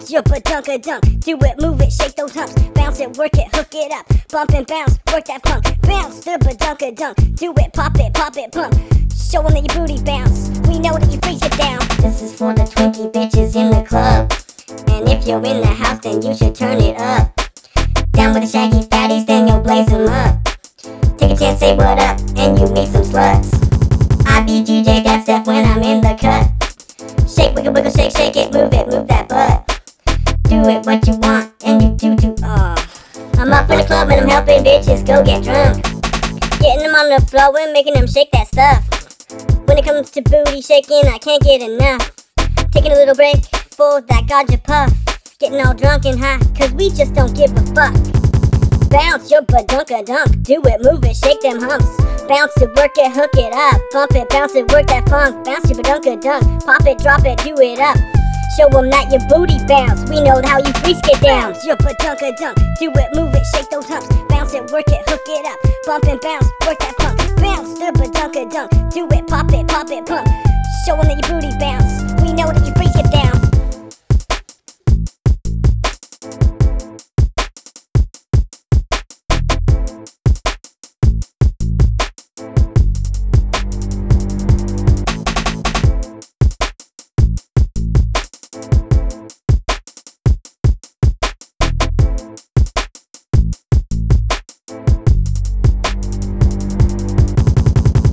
bounce your badunk-a-dunk. Do it, move it, shake those humps. Bounce it, work it, hook it up. Bump and bounce, work that funk. Bounce the badunk-a-dunk. Do it, pump. Show 'em that your booty bounce. We know that you freaks get down. This is for the Twinkie bitches in the club. And if you're in the house, then you should turn it up. Down with the shaggy fatties, then you'll blaze them up. Take a chance, say what up, and you meet some sluts. I be DJ that stuff when I'm in the cut. Shake, wiggle, wiggle, shake, shake it, move that butt. Do it what you want, and you do. I'm up in the club and I'm helping bitches go get drunk. Getting them on the floor and making them shake that stuff. When it comes to booty shaking, I can't get enough. Taking a little break for that ganja puff. Getting all drunk and high, cause we just don't give a fuck. Bounce your badunk-a-dunk. Do it, move it, shake them humps. Bounce it, work it, hook it up. Pump it, bounce it, work that funk. Bounce your badunk-a-dunk. Pop it, drop it, do it up. Show 'em that your booty bounce. We know how you freaks get down. Your badunk-a-dunk. Do it, move it, shake those humps. Bounce it, work it, hook it up. Bump and bounce, work that funk. Bounce the badunk-a-dunk. Do it, pop it, pump. Show 'em that your booty bounce. We know that you